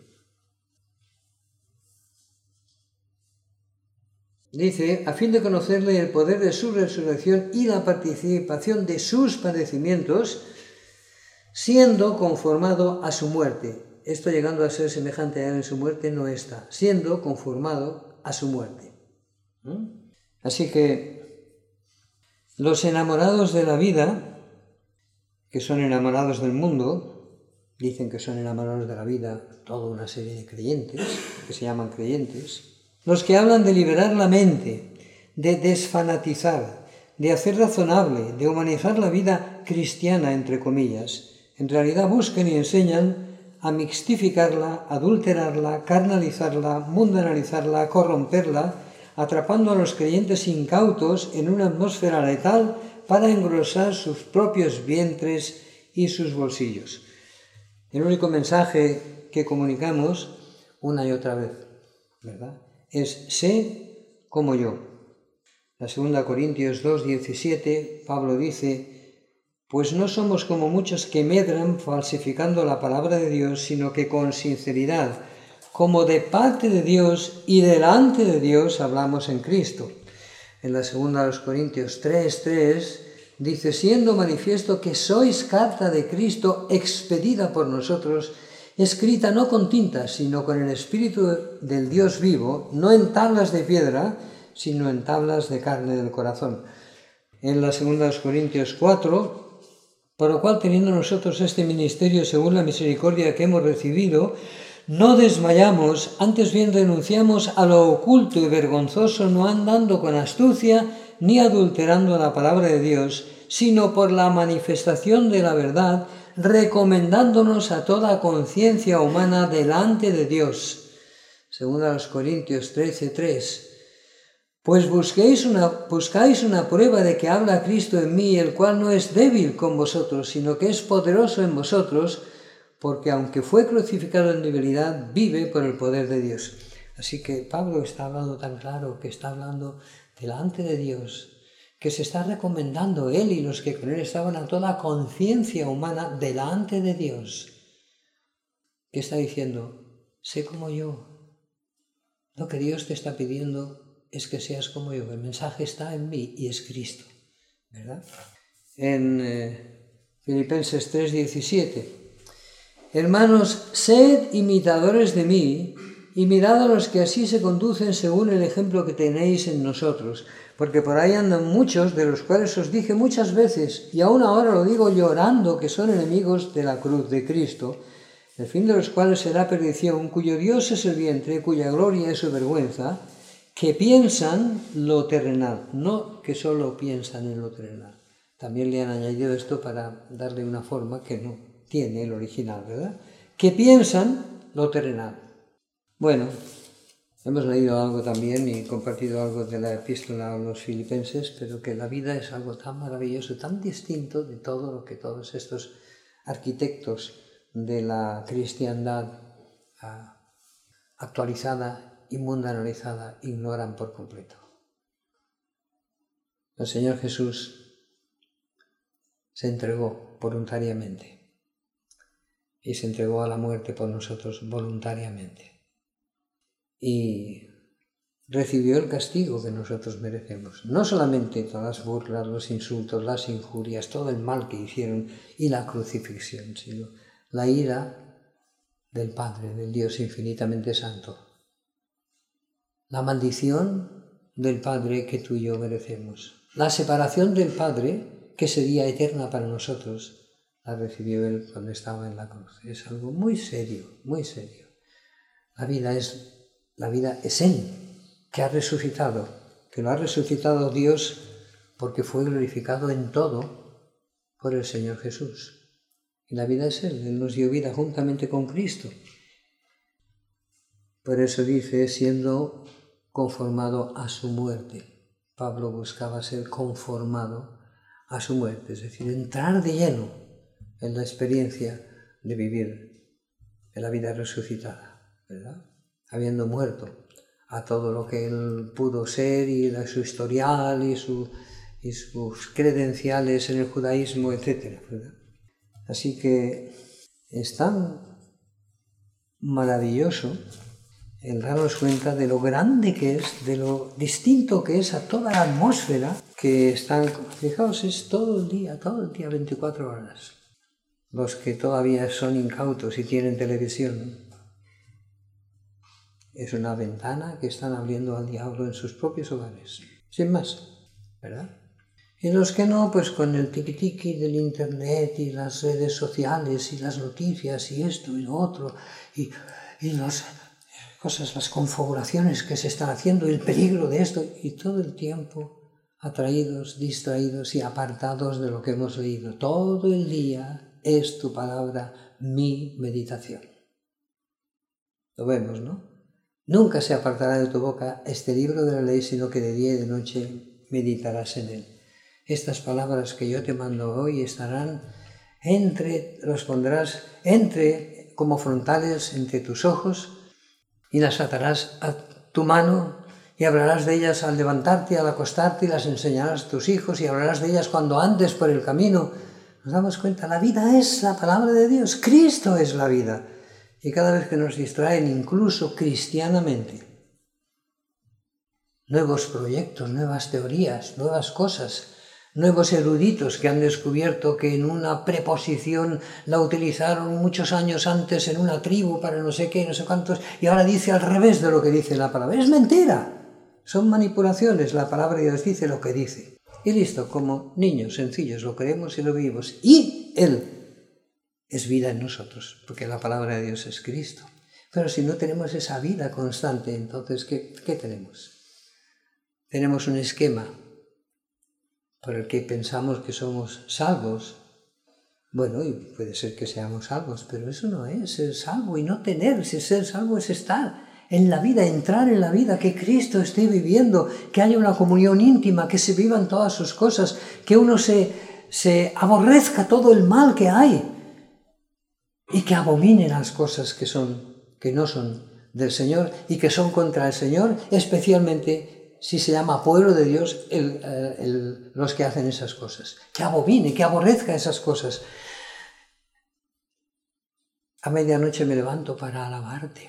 Dice, a fin de conocerle el poder de su resurrección y la participación de sus padecimientos, siendo conformado a su muerte. Esto llegando a ser semejante a él en su muerte no está, siendo conformado a su muerte. ¿Mm? Así que los enamorados de la vida, que son enamorados del mundo, dicen que son enamorados de la vida toda una serie de creyentes, que se llaman creyentes, los que hablan de liberar la mente, de desfanatizar, de hacer razonable, de humanizar la vida cristiana, entre comillas, en realidad buscan y enseñan a mixtificarla, adulterarla, carnalizarla, mundanalizarla, corromperla, atrapando a los creyentes incautos en una atmósfera letal para engrosar sus propios vientres y sus bolsillos. El único mensaje que comunicamos una y otra vez, ¿verdad?, es sé como yo. La segunda Corintios dos, diecisiete, Pablo dice: pues no somos como muchos que medran falsificando la palabra de Dios, sino que con sinceridad, como de parte de Dios y delante de Dios, hablamos en Cristo. En la segunda de los Corintios tres, tres Dice, siendo manifiesto que sois carta de Cristo expedida por nosotros, escrita no con tinta, sino con el Espíritu del Dios vivo, no en tablas de piedra, sino en tablas de carne del corazón. En la segunda de Corintios cuatro, por lo cual, teniendo nosotros este ministerio según la misericordia que hemos recibido, no desmayamos, antes bien renunciamos a lo oculto y vergonzoso, no andando con astucia ni adulterando la palabra de Dios, sino por la manifestación de la verdad, recomendándonos a toda conciencia humana delante de Dios. Según a los Corintios trece, tres. Pues busquéis una, buscáis una prueba de que habla Cristo en mí, el cual no es débil con vosotros, sino que es poderoso en vosotros, porque aunque fue crucificado en debilidad, vive por el poder de Dios. Así que Pablo está hablando tan claro, que está hablando delante de Dios, que se está recomendando él y los que con él estaban a toda conciencia humana delante de Dios. ¿Qué está diciendo? Sé como yo. Lo que Dios te está pidiendo es que seas como yo. El mensaje está en mí y es Cristo, ¿verdad? En eh, Filipenses tres, diecisiete. Hermanos, sed imitadores de mí y mirad a los que así se conducen según el ejemplo que tenéis en nosotros, porque por ahí andan muchos, de los cuales os dije muchas veces, y aún ahora lo digo llorando, que son enemigos de la cruz de Cristo, el fin de los cuales será perdición, cuyo Dios es el vientre, cuya gloria es su vergüenza, que piensan lo terrenal, no que solo piensan en lo terrenal. También le han añadido esto para darle una forma que no tiene el original, ¿verdad? Que piensan lo terrenal. Bueno, hemos leído algo también y compartido algo de la epístola a los filipenses, pero que la vida es algo tan maravilloso, tan distinto de todo lo que todos estos arquitectos de la cristiandad uh, actualizada y mundanalizada ignoran por completo. El Señor Jesús se entregó voluntariamente y se entregó a la muerte por nosotros voluntariamente y recibió el castigo que nosotros merecemos. No solamente todas las burlas, los insultos, las injurias, todo el mal que hicieron y la crucifixión, sino la ira del Padre, del Dios infinitamente santo. La maldición del Padre que tú y yo merecemos. La separación del Padre, que sería eterna para nosotros, la recibió Él cuando estaba en la cruz. Es algo muy serio, muy serio. La vida es, la vida es Él, que ha resucitado, que lo ha resucitado Dios porque fue glorificado en todo por el Señor Jesús. Y la vida es Él, Él nos dio vida juntamente con Cristo. Por eso dice, siendo conformado a su muerte. Pablo buscaba ser conformado a su muerte, es decir, entrar de lleno en la experiencia de vivir en la vida resucitada, ¿verdad? Habiendo muerto a todo lo que él pudo ser y a su historial y, su, y sus credenciales en el judaísmo, etcétera, ¿verdad? Así que es tan maravilloso el darnos cuenta de lo grande que es, de lo distinto que es a toda la atmósfera que están, fijaos, es todo el día, todo el día, veinticuatro horas. Los que todavía son incautos y tienen televisión, es una ventana que están abriendo al diablo en sus propios hogares, sin más, ¿verdad? Y los que no, pues con el tiqui-tiqui del internet y las redes sociales y las noticias y esto y lo otro y, y las cosas, las configuraciones que se están haciendo, el peligro de esto y todo el tiempo atraídos, distraídos y apartados de lo que hemos leído. Todo el día es tu palabra, mi meditación. Lo vemos, ¿no? Nunca se apartará de tu boca este libro de la ley, sino que de día y de noche meditarás en él. Estas palabras que yo te mando hoy estarán entre, los pondrás entre, como frontales entre tus ojos, y las atarás a tu mano y hablarás de ellas al levantarte y al acostarte y las enseñarás a tus hijos y hablarás de ellas cuando andes por el camino. Nos damos cuenta, la vida es la palabra de Dios, Cristo es la vida. Y cada vez que nos distraen, incluso cristianamente, nuevos proyectos, nuevas teorías, nuevas cosas, nuevos eruditos que han descubierto que en una preposición la utilizaron muchos años antes en una tribu para no sé qué, no sé cuántos, y ahora dice al revés de lo que dice la palabra. Es mentira, son manipulaciones, la palabra de Dios dice lo que dice. Y listo, como niños sencillos lo creemos y lo vivimos, y Él es vida en nosotros, porque la palabra de Dios es Cristo. Pero si no tenemos esa vida constante, entonces, ¿qué, qué tenemos? Tenemos un esquema por el que pensamos que somos salvos. Bueno, y puede ser que seamos salvos, pero eso no es ser salvo y no tener. Si ser salvo es estar en la vida, entrar en la vida, que Cristo esté viviendo, que haya una comunión íntima, que se vivan todas sus cosas, que uno se, se aborrezca todo el mal que hay y que abomine las cosas que, son, que no son del Señor y que son contra el Señor, especialmente si se llama pueblo de Dios el, el, el, los que hacen esas cosas. Que abomine, que aborrezca esas cosas. A medianoche me levanto para alabarte.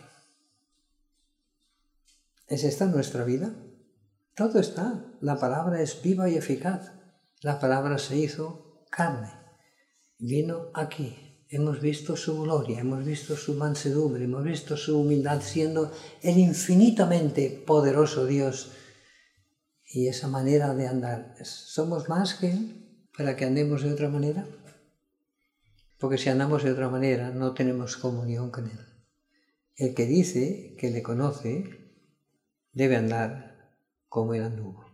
¿Es esta nuestra vida? Todo está. La palabra es viva y eficaz. La palabra se hizo carne. Vino aquí. Hemos visto su gloria, hemos visto su mansedumbre, hemos visto su humildad siendo el infinitamente poderoso Dios. Y esa manera de andar, ¿somos más que Él para que andemos de otra manera? Porque si andamos de otra manera no tenemos comunión con Él. El que dice que le conoce debe andar como Él anduvo.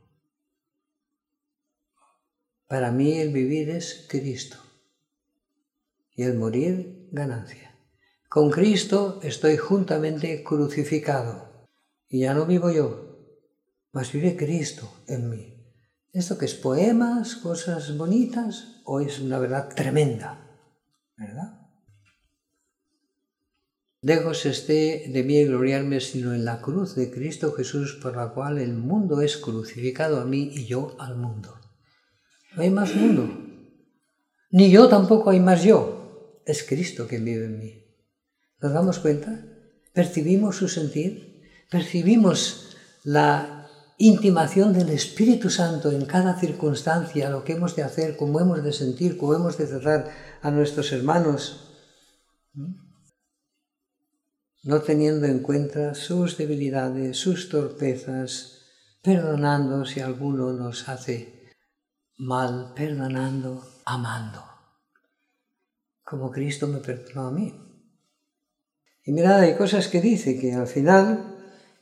Para mí el vivir es Cristo y el morir ganancia. Con Cristo estoy juntamente crucificado y ya no vivo yo, mas vive Cristo en mí. ¿Esto qué es? ¿Poemas, cosas bonitas o es una verdad tremenda? ¿Verdad? Lejos esté de mí gloriarme sino en la cruz de Cristo Jesús, por la cual el mundo es crucificado a mí y yo al mundo. No hay más mundo, ni yo tampoco hay más yo. Es Cristo quien vive en mí. ¿Nos damos cuenta? ¿Percibimos su sentir? ¿Percibimos la intimación del Espíritu Santo en cada circunstancia, lo que hemos de hacer, cómo hemos de sentir, cómo hemos de tratar a nuestros hermanos, no teniendo en cuenta sus debilidades, sus torpezas, perdonando si alguno nos hace mal, perdonando, amando, como Cristo me perdonó a mí. Y mirad, hay cosas que dice que al final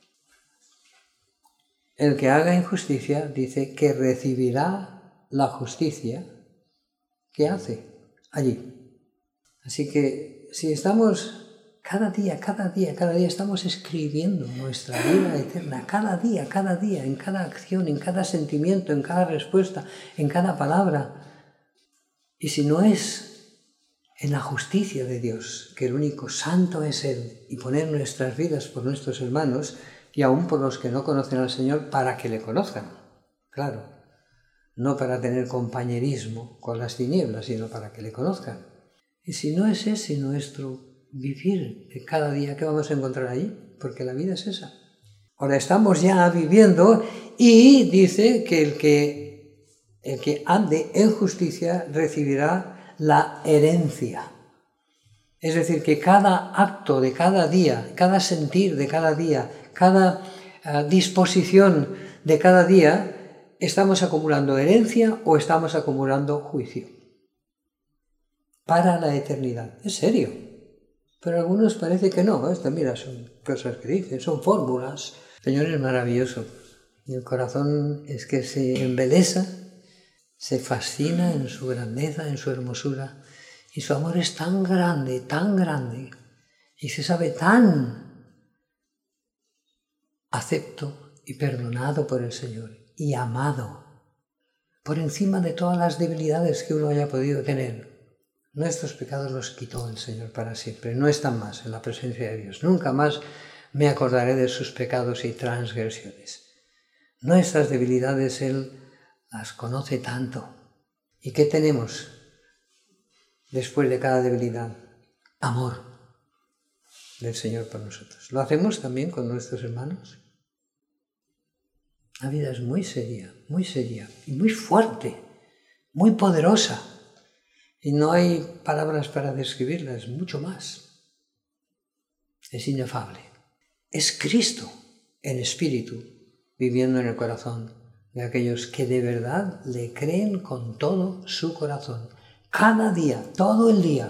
el que haga injusticia dice que recibirá la justicia que hace allí. Así que si estamos cada día, cada día, cada día, estamos escribiendo nuestra vida eterna, cada día, cada día, en cada acción, en cada sentimiento, en cada respuesta, en cada palabra. Y si no es en la justicia de Dios, que el único santo es Él, y poner nuestras vidas por nuestros hermanos, y aún por los que no conocen al Señor, para que le conozcan, claro, no para tener compañerismo con las tinieblas, sino para que le conozcan. Y si no es ese nuestro vivir de cada día, ¿qué vamos a encontrar ahí? Porque la vida es esa. Ahora estamos ya viviendo y dice que el que, el que ande en justicia recibirá la herencia. Es decir, que cada acto de cada día, cada sentir de cada día, cada uh, disposición de cada día, estamos acumulando herencia o estamos acumulando juicio para la eternidad. Es serio. Pero a algunos parece que no. Esto, mira, son cosas que dicen, son fórmulas. El Señor es maravilloso. Y el corazón es que se embelesa, se fascina en su grandeza, en su hermosura. Y su amor es tan grande, tan grande, y se sabe tan acepto y perdonado por el Señor, y amado, por encima de todas las debilidades que uno haya podido tener. Nuestros pecados los quitó el Señor para siempre, no están más en la presencia de Dios. Nunca más me acordaré de sus pecados y transgresiones. Nuestras debilidades Él las conoce tanto. ¿Y qué tenemos después de cada debilidad? Amor del Señor por nosotros. ¿Lo hacemos también con nuestros hermanos? La vida es muy seria, muy seria y muy fuerte. muy poderosa. Y no hay palabras para describirla, es mucho más. Es inefable. Es Cristo en espíritu viviendo en el corazón de aquellos que de verdad le creen con todo su corazón. Cada día, todo el día.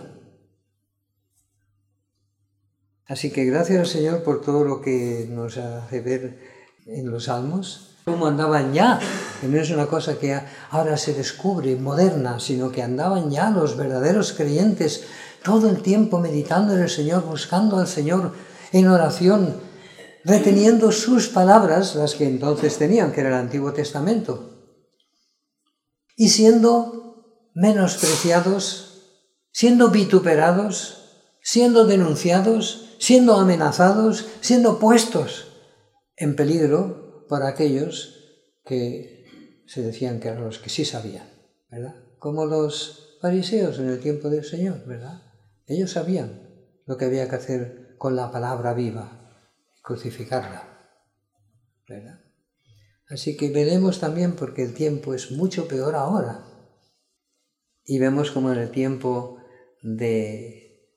Así que gracias al Señor por todo lo que nos hace ver en los Salmos. Cómo andaban ya, que no es una cosa que ahora se descubre, moderna, sino que andaban ya los verdaderos creyentes todo el tiempo meditando en el Señor, buscando al Señor en oración, reteniendo sus palabras, las que entonces tenían, que era el Antiguo Testamento, y siendo menospreciados, siendo vituperados, siendo denunciados, siendo amenazados, siendo puestos en peligro por aquellos que se decían que eran los que sí sabían, ¿verdad? Como los fariseos en el tiempo del Señor, ¿verdad? Ellos sabían lo que había que hacer con la palabra viva, crucificarla, ¿verdad? Así que veremos también, porque el tiempo es mucho peor ahora, y vemos como en el tiempo de,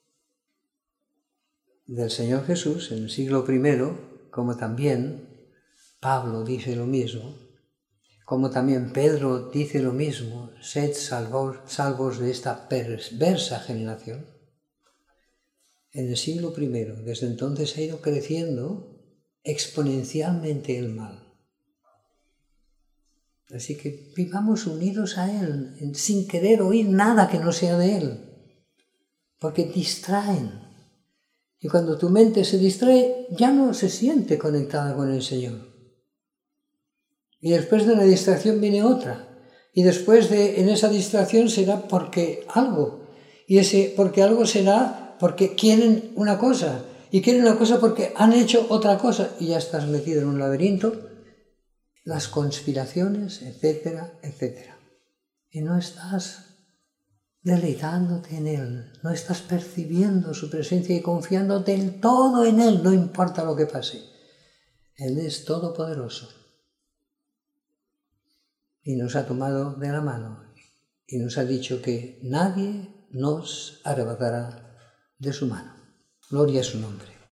del Señor Jesús, en el siglo primero, como también Pablo dice lo mismo, como también Pedro dice lo mismo, sed salvos, salvos de esta perversa generación. En el siglo primero, desde entonces ha ido creciendo exponencialmente el mal. Así que vivamos unidos a Él, sin querer oír nada que no sea de Él, porque distraen. Y cuando tu mente se distrae, ya no se siente conectada con el Señor. Y después de una distracción viene otra. Y después de en esa distracción será porque algo. Y ese porque algo será porque quieren una cosa. Y quieren una cosa porque han hecho otra cosa. Y ya estás metido en un laberinto. Las conspiraciones, etcétera, etcétera. Y no estás deleitándote en Él. No estás percibiendo su presencia y confiando del todo en Él. No importa lo que pase. Él es todopoderoso. Y nos ha tomado de la mano y nos ha dicho que nadie nos arrebatará de su mano. Gloria a su nombre.